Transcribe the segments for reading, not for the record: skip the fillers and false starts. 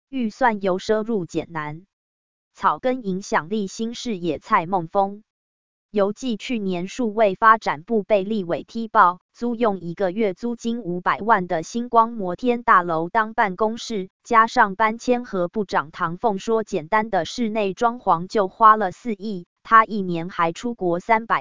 预算由奢入俭难。草根影响力新视野蔡孟峰。邮寄去年数位发展部被立委踢爆，租用1个月租金500万的星光摩天大楼当办公室，加上搬迁和部长唐凤说简单的室内装潢就花了4亿，他1年还出国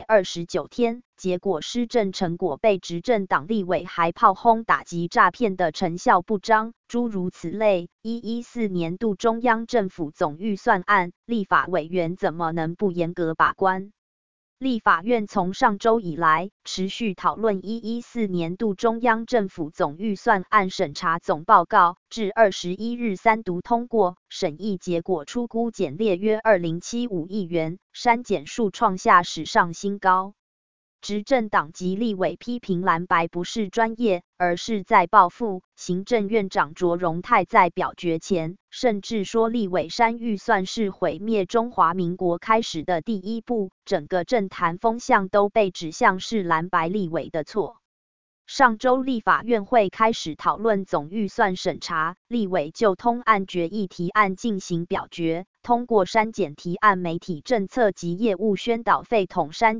329天，结果施政成果被执政党立委还炮轰打击诈骗的成效不彰，诸如此类。114年度中央政府总预算案，立法委员怎么能不严格把关？立法院从上周以来持续讨论114年度中央政府总预算案审查总报告，至21日3读通过，审议结果初估减列约2075亿元，删减数创下史上新高。执政党及立委批评蓝白不是专业，而是在报复。行政院长卓荣泰在表决前，甚至说立委删预算是毁灭中华民国开始的第一步，整个政坛风向都被指向是蓝白立委的错。上周立法院会开始讨论总预算审查，立委就通案决议提案进行表决，通过删减提案媒体政策及业务宣导费统删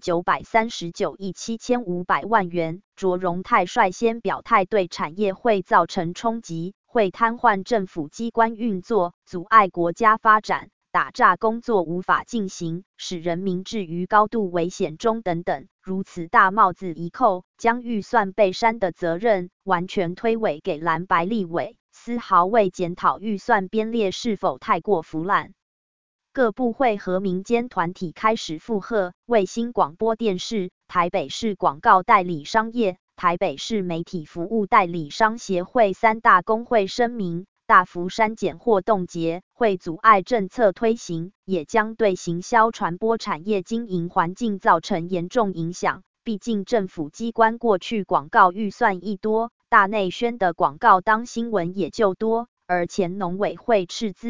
939亿7500万元。卓荣泰率先表态，对产业会造成冲击，会瘫痪政府机关运作，阻碍国家发展，打诈工作无法进行，使人民置于高度危险中等等。如此大帽子一扣，将预算被删的责任完全推诿给蓝白立委，丝毫未检讨预算编列是否太过腐烂。各部会和民间团体开始附和，卫星广播电视、台北市广告代理商业、台北市媒体服务代理商协会3大工会声明，大幅删减或冻结会阻碍政策推行，也将对行销传播产业经营环境造成严重影响。毕竟政府机关过去广告预算一多，大内宣的广告当新闻也就多，而前农委会斥资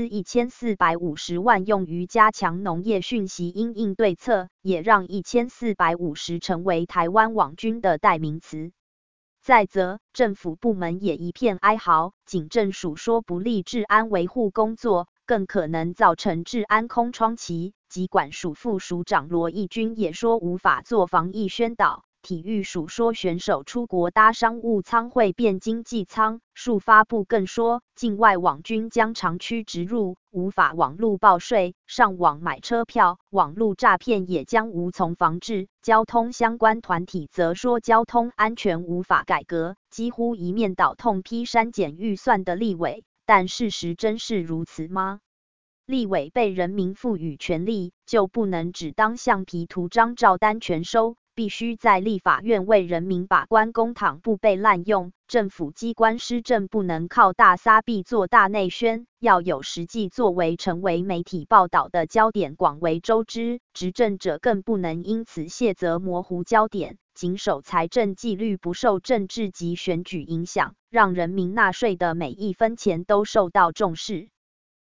1450万用于加强农业讯息因应对策，也让1450成为台湾网军的代名词。再则，政府部门也一片哀嚎，警政署说不利治安维护工作，更可能造成治安空窗期。疾管署副署长罗义军也说无法做防疫宣导。体育署说选手出国搭商务舱会变经济舱，数发部更说境外网军将长驱直入，无法网路报税、上网买车票，网路诈骗也将无从防治。交通相关团体则说交通安全无法改革，几乎一面倒痛批删减预算的立委，但事实真是如此吗？立委被人民赋予权力，就不能只当橡皮图章照单全收，必须在立法院为人民把关，公帑不被滥用。政府机关施政不能靠大撒币做大内宣，要有实际作为，成为媒体报道的焦点，广为周知。执政者更不能因此卸责模糊焦点，谨守财政纪律，不受政治及选举影响，让人民纳税的每一分钱都受到重视。